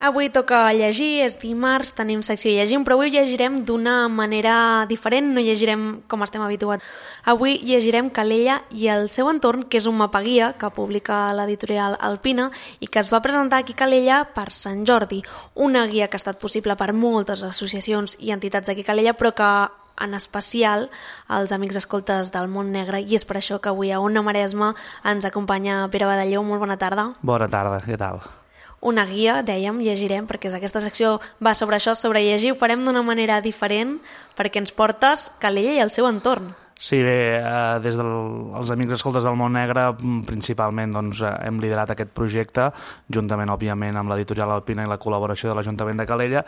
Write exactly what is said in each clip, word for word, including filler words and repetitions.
Avui toca llegir, és dimarts, tenim secció llegint, però avui llegirem d'una manera diferent, no llegirem com estem habituats. Avui llegirem Calella i el seu entorn, que és un mapaguia que publica l'editorial Alpina i que es va presentar aquí a Calella per Sant Jordi, una guia que ha estat possible per moltes associacions i entitats d'aquí a Calella, però que en especial als amics escoltes del món negre, i és per això que avui a Ona Maresma ens acompanya Pere Badalló. Molt bona tarda. Bona tarda, què tal? Una guia, dèiem, llegirem, perquè aquesta secció va sobre això, sobre llegir, ho farem d'una manera diferent, perquè ens portes Calella i el seu entorn. Sí, bé, eh, des dels Amics Escoltes del Món Negre, principalment doncs, hem liderat aquest projecte, juntament, òbviament, amb l'editorial Alpina i la col·laboració de l'Ajuntament de Calella.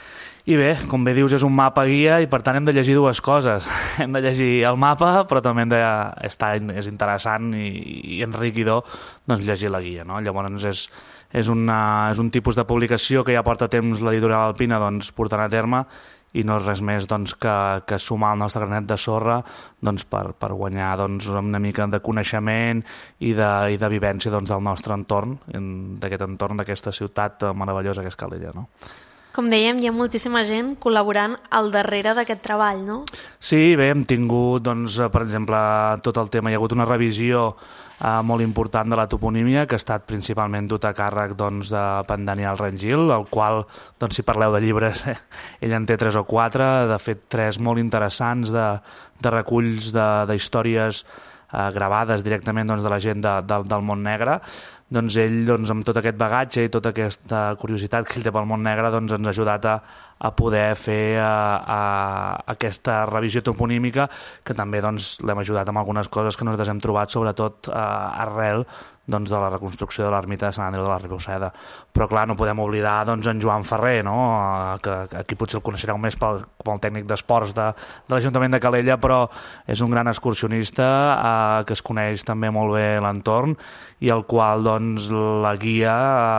I bé, com bé dius, és un mapa guia i per tant hem de llegir dues coses. Hem de llegir el mapa, però també hem de estar, és interessant i, i enriquidor doncs, llegir la guia, no? Llavors és, és, una, és un tipus de publicació que ja porta temps l'editorial Alpina doncs, portant a terme i no és res més doncs, que, que sumar el nostre granet de sorra doncs, per, per guanyar doncs, una mica de coneixement i de, i de vivència doncs, del nostre entorn, d'aquest entorn, d'aquesta ciutat meravellosa que és Calella, no? Com dèiem, hi ha moltíssima gent col·laborant al darrere d'aquest treball, no? Sí, bé, hem tingut, doncs, per exemple, tot el tema, hi ha hagut una revisió eh, molt important de la toponímia, que ha estat principalment dut a càrrec doncs, de en Daniel Rangil, el qual, doncs, si parleu de llibres, eh, ell en té tres o quatre, de fet tres molt interessants de, de reculls de, de històries eh, gravades directament doncs, de la gent de, de, del món negre. Doncs ell, doncs, amb tot aquest bagatge i tota aquesta curiositat que ell té pel món negre, doncs, ens ha ajudat a, a poder fer a, a, aquesta revisió toponímica, que també doncs, l'hem ajudat amb algunes coses que nosaltres hem trobat, sobretot a, arrel doncs, de la reconstrucció de l'ermita de Sant Andreu de la Riboceda. Però clar, no podem oblidar doncs, en Joan Ferrer, no? que, que aquí potser el coneixereu més pel, pel tècnic d'esports de, de l'Ajuntament de Calella, però és un gran excursionista eh, que es coneix també molt bé l'entorn i el qual doncs, la guia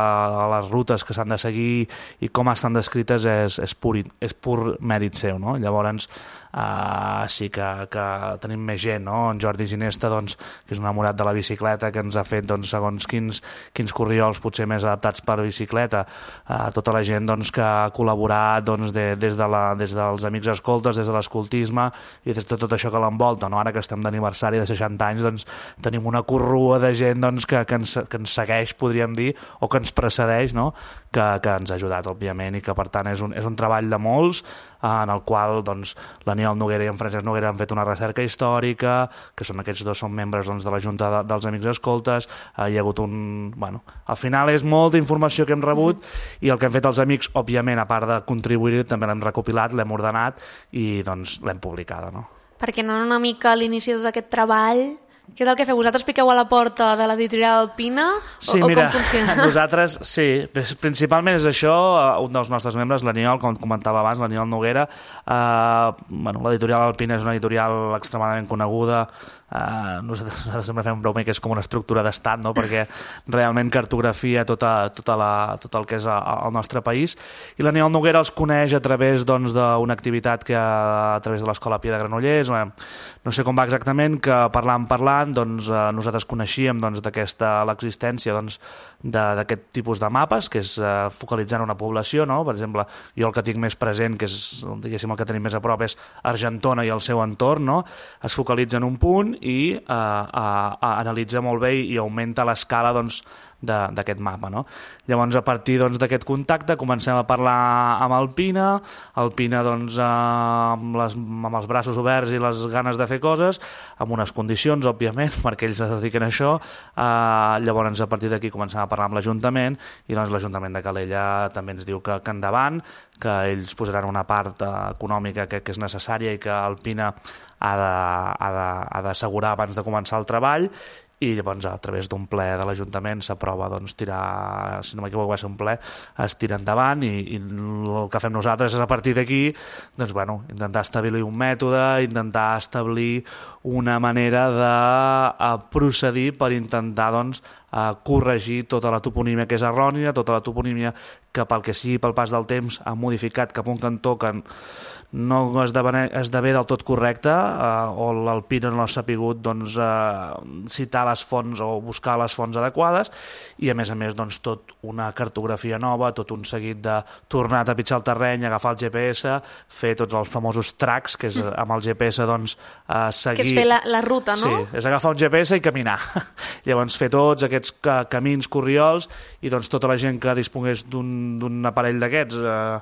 a les rutes que s'han de seguir i com estan descrites és, és, pur, és pur mèrit seu. No? Llavors uh, sí que, que tenim més gent, no? En Jordi Ginesta, doncs, que és un enamorat de la bicicleta, que ens ha fet doncs, segons quins, quins corriols potser més adaptats per bicicleta, uh, tota la gent doncs, que ha col·laborat doncs, de, des, de la, des dels Amics Escoltes, des de l'escoltisme i des de tot això que l'envolta. No? Ara que estem d'aniversari de seixanta anys, doncs, tenim una corrua de gent doncs, que, que, ens, que ens segueix, podríem dir, o que ens precedeix, no? que, que ens ha ajudat, òbviament, i que per tant és un, és un treball de molts eh, en el qual doncs, l'Aniol Noguera i en Francesc Noguera han fet una recerca històrica, que són aquests dos són membres doncs, de la Junta de, dels Amics Escoltes, eh, hi ha hagut un... Bueno, al final és molta informació que hem rebut mm-hmm. i el que hem fet els amics, òbviament, a part de contribuir, també l'hem recopilat, l'hem ordenat i doncs, l'hem publicada. No? Perquè no una mica a l'inici d'aquest treball... Què és el que feu? Vosaltres piqueu a la porta de l'editorial Alpina? Sí, o, mira, o com funciona? nosaltres, sí, principalment és això, un dels nostres membres, l'Aniol, com comentava abans, l'Aniol Noguera, eh, bueno, l'editorial Alpina és una editorial extremadament coneguda, Uh, nosaltres, nosaltres sempre fem broma que és com una estructura d'estat, no? Perquè realment cartografia tota, tota la, tot el que és el nostre país, i l'Aniol Noguera els coneix a través doncs, d'una activitat que a través de l'Escola Pia de Granollers, no sé com va exactament, que parlant parlant doncs, uh, nosaltres coneixíem doncs, d'aquesta l'existència doncs, d'aquest tipus de mapes, que és uh, focalitzant una població, no? Per exemple, jo el que tinc més present, que és diguéssim el que tenim més a prop, és Argentona i el seu entorn, no? Es focalitza en un punt i uh, uh, uh, analitza molt bé i augmenta l'escala doncs, d'aquest mapa. No? Llavors, a partir doncs, d'aquest contacte, comencem a parlar amb Alpina, Alpina doncs, eh, amb, les, amb els braços oberts i les ganes de fer coses, amb unes condicions, òbviament, perquè ells es dediquen a això. Eh, llavors, a partir d'aquí comencem a parlar amb l'Ajuntament i doncs, l'Ajuntament de Calella també ens diu que, que endavant, que ells posaran una part eh, econòmica que, que és necessària i que Alpina ha d'assegurar abans de començar el treball, i llavors a través d'un ple de l'Ajuntament s'aprova doncs, tirar, si no m'equivoco va ser un ple, es tira endavant i, i el que fem nosaltres és a partir d'aquí doncs, bueno, intentar establir un mètode, intentar establir una manera de procedir per intentar doncs, uh, corregir tota la toponímia que és errònia, tota la toponímia que pel que sigui pel pas del temps ha modificat cap a un cantó que no esdevé, esdevé del tot correcte, uh, o l'Alpina no ha sapigut doncs, uh, citar les fonts o buscar les fonts adequades, i a més a més doncs, tot una cartografia nova, tot un seguit de tornar a trepitjar el terreny, agafar el G P S, fer tots els famosos tracks, que és amb el G P S doncs, uh, seguir... Que és fer la, la ruta, no? Sí, és agafar un G P S i caminar. Llavors fer tots aquests ca camins, corriols, i doncs tota la gent que dispongués d'un aparell d'aquests uh,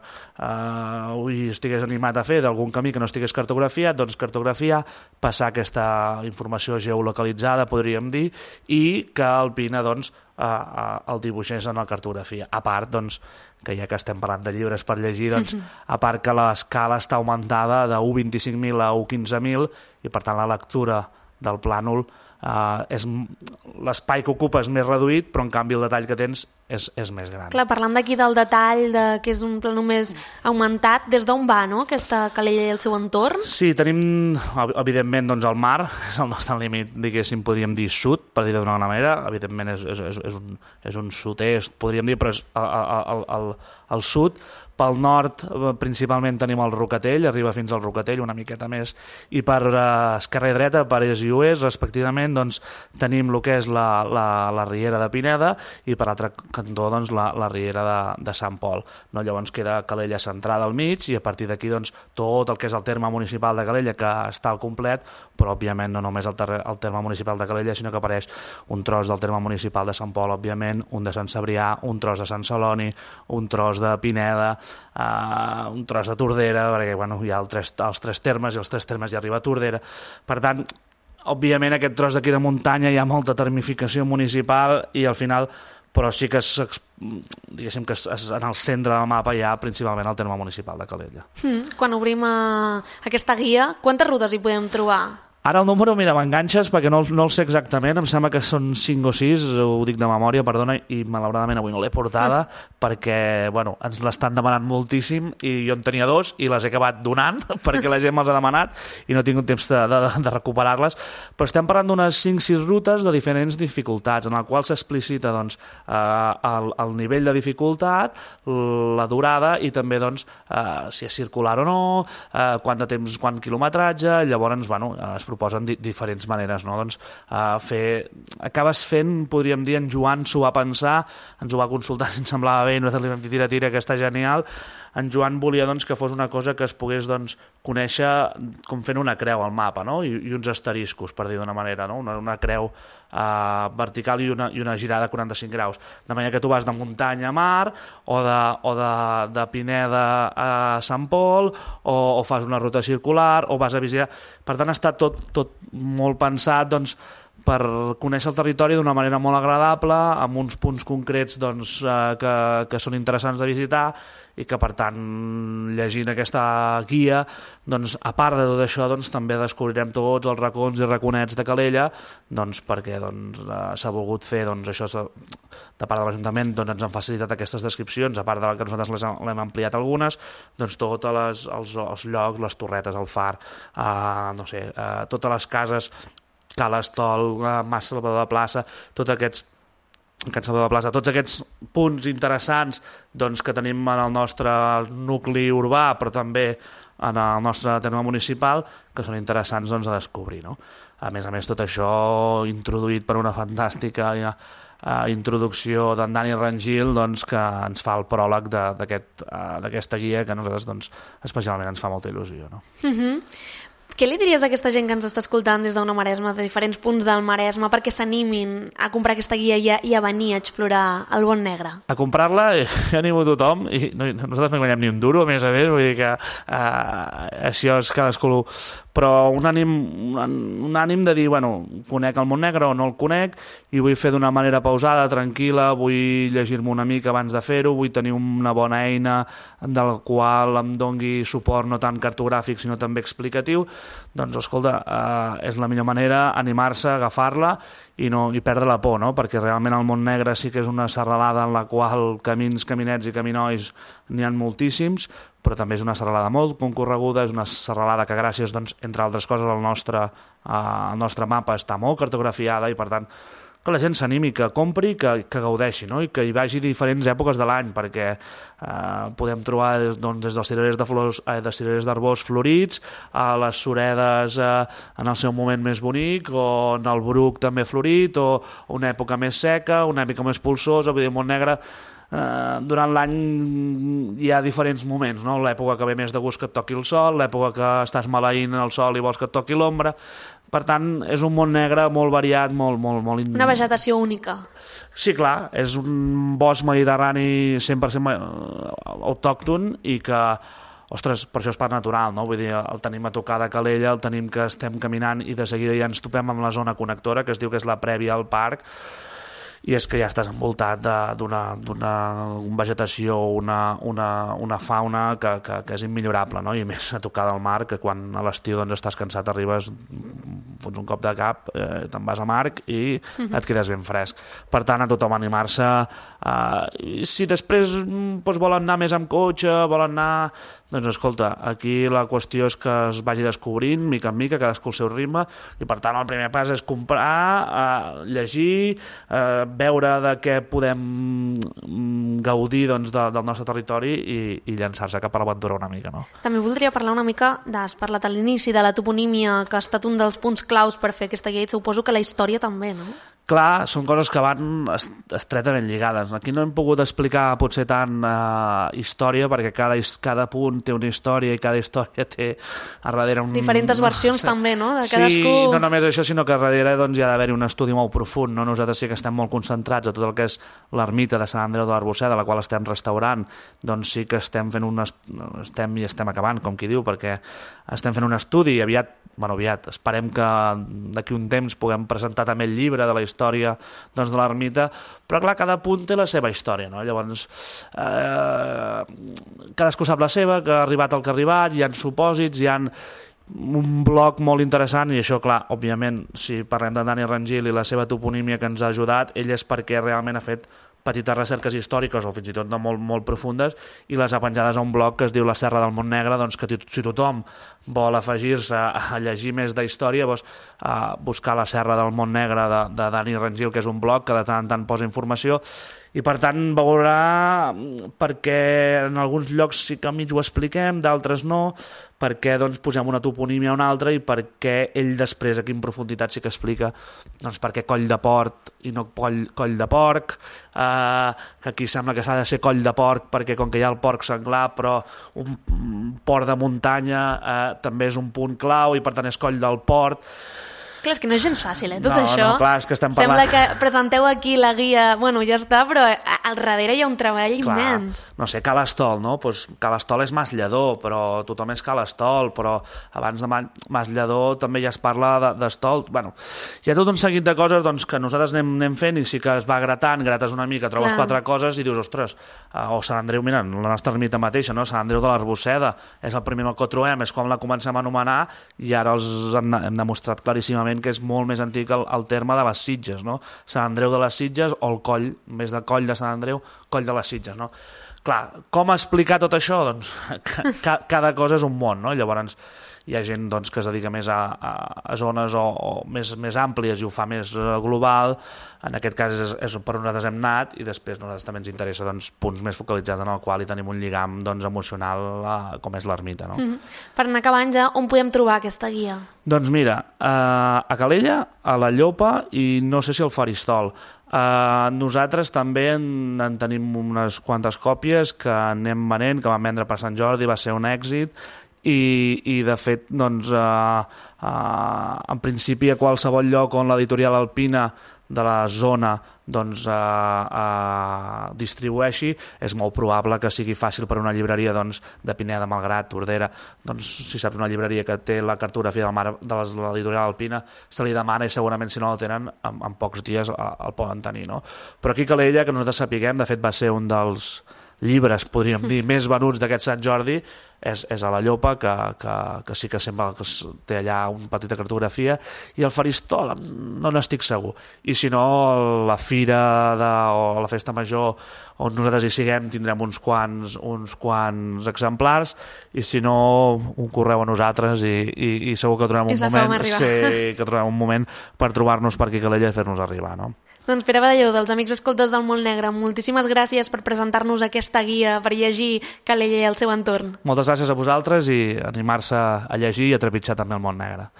uh, i estigués animat a fer d'algun camí que no estigués cartografiat, doncs cartografiar, passar aquesta informació geolocalitzada, podríem dir, i que Alpina doncs, eh, eh, el dibuixés en la cartografia. A part, doncs, que ja que estem parlant de llibres per llegir, doncs, a part que l'escala està augmentada de u coma vint-i-cinc mil a u coma quinze mil, i per tant la lectura del plànol, Uh, l'espai que ocupa és més reduït, però en canvi el detall que tens és, és més gran. Clar, parlant d'aquí del detall, de que és un plànol més augmentat, des d'on va, no?, aquesta Calella i el seu entorn? Sí, tenim, evidentment, doncs el mar, és el nostre límit, diguéssim, podríem dir sud, per dir-ho d'una manera, evidentment és, és, és, un, és un sud-est, podríem dir, però és al, al, al sud. Pel nord, principalment, tenim el Rocatell, arriba fins al Rocatell, una miqueta més, i per uh, esquerra i dreta, per est i oest, respectivament, doncs, tenim el que és la, la, la Riera de Pineda i per l'altre cantó doncs, la, la Riera de, de Sant Pol. No? Llavors queda Calella centrada al mig i a partir d'aquí doncs, tot el que és el terme municipal de Calella, que està al complet, però òbviament no només el, ter el terme municipal de Calella, sinó que apareix un tros del terme municipal de Sant Pol, òbviament, un de Sant Cebrià, un tros de Sant Celoni, un tros de Pineda, Uh, un tros de Tordera, perquè bueno, hi ha el tres, els tres termes i els tres termes hi arriba a Tordera. Per tant, òbviament aquest tros d'aquí de muntanya hi ha molta termificació municipal i al final, però sí que es, diguéssim que es, es, en el centre del mapa hi ha principalment el terme municipal de Calella. Mm, quan obrim uh, aquesta guia, quantes rutes hi podem trobar? Ara el número, mira, m'enganxes perquè no, no el sé exactament, em sembla que són cinc o sis, ho dic de memòria, perdona, i malauradament avui no l'he portada mm. perquè, bueno, ens l'estan demanant moltíssim i jo en tenia dos i les he acabat donant perquè la gent me'ls ha demanat i no he tingut temps de, de, de recuperar-les, però estem parlant d'unes cinc o sis rutes de diferents dificultats, en el qual s'explicita doncs, eh, el, el nivell de dificultat, la durada i també doncs, eh, si és circular o no, eh, quant de temps, quant quilometratge, llavors, bueno, es proposen di diferents maneres, no? Doncs uh, fer... acabes fent, podríem dir, en Joan s'ho va pensar, ens ho va consultar si ens semblava bé, i nosaltres li vam dir tira, tira, que està genial. En Joan volia doncs, que fos una cosa que es pogués doncs, conèixer com fent una creu al mapa, no? I, i uns asteriscos, per dir d'una manera, no? Una, una creu uh, vertical i una, i una girada de quaranta-cinc graus. De manera que tu vas de muntanya a mar o de, o de, de Pineda a Sant Pol o, o fas una ruta circular o vas a visitar... Per tant, està tot, tot molt pensat doncs, per conèixer el territori d'una manera molt agradable, amb uns punts concrets doncs, eh, que, que són interessants de visitar i que, per tant, llegint aquesta guia, doncs, a part de tot això, doncs, també descobrirem tots els racons i raconets de Calella, doncs, perquè doncs, eh, s'ha volgut fer doncs, això de part de l'Ajuntament, doncs, ens han facilitat aquestes descripcions, a part de que nosaltres l'hem ampliat algunes, doncs, tots les, els, els llocs, les torretes, el far, eh, no sé, eh, totes les cases, Cal Estol, Mas Salvador de Plaça, tots aquests Can Salvador de Plaça, tots aquests punts interessants doncs, que tenim en el nostre nucli urbà, però també en el nostre terme municipal, que són interessants doncs, a descobrir. No? A més a més, tot això introduït per una fantàstica uh, introducció d'en Dani Rangil, doncs, que ens fa el pròleg d'aquesta aquest, uh, guia, que a nosaltres doncs, especialment ens fa molta il·lusió. No? Mm-hmm. Què li diries a aquesta gent que ens està escoltant des d'una Maresme, de diferents punts del Maresme, perquè s'animin a comprar aquesta guia i a, i a venir a explorar el Bon Negre? A comprar-la ja animo a tothom, i no, nosaltres no guanyem ni un duro, a més a més, vull dir que uh, això és cadascú... Però un ànim, un, un ànim de dir, bueno, conec el Mont Negre o no el conec i vull fer d'una manera pausada, tranquil·la, vull llegir-me una mica abans de fer-ho, vull tenir una bona eina del qual em dongui suport no tant cartogràfic sinó també explicatiu, doncs escolta, eh, és la millor manera animar-se, agafar-la i, no, i perdre la por, no? Perquè realment el Mont Negre sí que és una serralada en la qual camins, caminets i caminois n'hi ha moltíssims, però també és una serralada molt concorreguda, és una serralada que gràcies, doncs, entre altres coses, el nostre, eh, el nostre mapa està molt cartografiada i per tant que la gent s'animi, que compri, que, que gaudeixi, no? I que hi vagi diferents èpoques de l'any, perquè eh, podem trobar doncs, des dels cirerers de flors, eh, de cirerers d'arbors florits, a les suredes eh, en el seu moment més bonic, o en el bruc també florit, o una època més seca, una època més polsosa, vull dir, Montnegre, eh, durant l'any hi ha diferents moments, no? L'època que ve més de gust que et toqui el sol, l'època que estàs maleint el sol i vols que et toqui l'ombra. Per tant, és un Montnegre molt variat, molt... molt, molt... Una vegetació única. Sí, clar, és un bosc mediterrani cent per cent autòcton i que, ostres, per això és parc natural, no? Vull dir, el tenim a tocar de Calella, el tenim que estem caminant i de seguida ja ens topem amb la zona connectora, que es diu que és la prèvia al parc, i és que ja estàs envoltat d'una vegetació, una, una, una fauna que, que, que és immillorable, no? I més a tocar del mar, que quan a l'estiu doncs, estàs cansat, arribes, fots un cop de cap, eh, te'n vas a Marc i et quedes ben fresc. Per tant, a tothom animar-se. Eh, si després doncs, volen anar més amb cotxe, volen anar... Doncs escolta, aquí la qüestió és que es vagi descobrint, mica en mica, cadascú al seu ritme, i per tant el primer pas és comprar, eh, llegir, eh, veure de què podem gaudir doncs, de, del nostre territori i, i llançar-se cap a l'aventura una mica. No? També voldria parlar una mica, has parlat a l'inici de la toponímia, que ha estat un dels punts claus per fer aquesta guia, i suposo que la història també, no? Clar, són coses que van estretament lligades. Aquí no hem pogut explicar potser tant eh, història, perquè cada, cada punt té una història i cada història té a darrere un... Diferents versions no, també, no? De cadascú... Sí, no només això, sinó que a darrere doncs, hi ha d'haver un estudi molt profund. No? Nosaltres sí que estem molt concentrats a tot el que és l'ermita de Sant Andreu de l'Arboçada, la qual estem restaurant, doncs sí que estem fent un... Est... estem i estem acabant, com qui diu, perquè estem fent un estudi i aviat, bueno, aviat, esperem que d'aquí un temps puguem presentar també el llibre de la història doncs, de l'ermita, però clar, cada punt té la seva història, no? Llavors eh, cadascú sap la seva, que ha arribat el que ha arribat, hi ha supòsits, hi ha un bloc molt interessant, i això, clar, òbviament, si parlem de Dani Rangil i la seva toponímia que ens ha ajudat, ell és perquè realment ha fet petites recerques històriques o fins i tot de molt, molt profundes i les ha penjades a un blog que es diu La Serra del Montnegre, doncs que si tothom vol afegir-se a llegir més d'història, doncs, a buscar La Serra del Montnegre de, de Dani Rangil, que és un blog que de tant en tant posa informació, i per tant veurà perquè en alguns llocs sí que mig ho expliquem, d'altres no, perquè doncs, posem una toponímia a una altra i perquè ell després aquí en profunditat sí que explica doncs, per què Coll de Port i no Coll, coll de Porc, eh, que aquí sembla que s'ha de ser Coll de Porc perquè com que hi ha el porc senglar, però un port de muntanya eh, també és un punt clau i per tant és Coll del Port. Clar, és que no és gens fàcil, eh, tot no, això. No, clar, és que estem parlant... Sembla que presenteu aquí la guia, bueno, ja està, però al darrere hi ha un treball clar, immens. No sé, Calastol, no? Pues Calastol és Mas Lledó, però tothom és Calastol, però abans de Mas Lledó també ja es parla d'Estol. Bueno, hi ha tot un seguit de coses doncs, que nosaltres anem, anem fent i sí que es va gratant, grates una mica, trobes clar. quatre coses i dius, ostres, o Sant Andreu, mira, la nostra ermita mateixa, no? Sant Andreu de l'Arboçada, és el primer que trobem, és com la comencem a anomenar i ara els hem, hem demostrat claríssimament que és molt més antic el, el terme de les Sitges, no? Sant Andreu de les Sitges o el Coll, més de Coll de Sant Andreu, Coll de les Sitges, no? Clar, com explicar tot això? Doncs ca, cada cosa és un món, no? Llavors hi ha gent doncs, que es dedica més a, a, a zones o, o més, més àmplies i ho fa més global. En aquest cas és, és per on nosaltres hem anat i després a nosaltres també ens interessa doncs, punts més focalitzats en el qual hi tenim un lligam doncs, emocional a, com és l'ermita. No? Mm-hmm. Per anar acabant ja, on podem trobar aquesta guia? Doncs mira, a Calella, a la Llopa i no sé si al Faristol. Uh, nosaltres també en, en tenim unes quantes còpies que anem venent, que vam vendre per Sant Jordi, va ser un èxit. I, i de fet doncs, uh, uh, en principi a qualsevol lloc on l'editorial Alpina de la zona doncs, uh, uh, distribueixi, és molt probable que sigui fàcil per una llibreria doncs, de Pineda, Malgrat, Tordera, doncs, si saps una llibreria que té la cartografia del mar de l'editorial Alpina, se li demana i segurament si no la tenen en, en pocs dies el, el poden tenir, no? Però aquí a Calella, que nosaltres sapiguem, de fet va ser un dels llibres, podríem dir, més venuts d'aquest Sant Jordi, és, és a la Llopa, que, que, que sí que sembla que té allà una petita cartografia, i el Faristol no n'estic segur. I si no, la fira de, o la festa major on nosaltres hi siguem tindrem uns quants, uns quants exemplars, i si no, un correu a nosaltres i, i, i segur que trobem un moment, sí, que trobem un moment per trobar-nos per aquí a Calella i fer-nos arribar, no? Doncs Pere Badalló, dels Amics Escoltes del Molt Negre, moltíssimes gràcies per presentar-nos aquesta guia per llegir Calella i el seu entorn. Moltes gràcies a vosaltres i animar-se a llegir i a trepitjar també el Món Negre.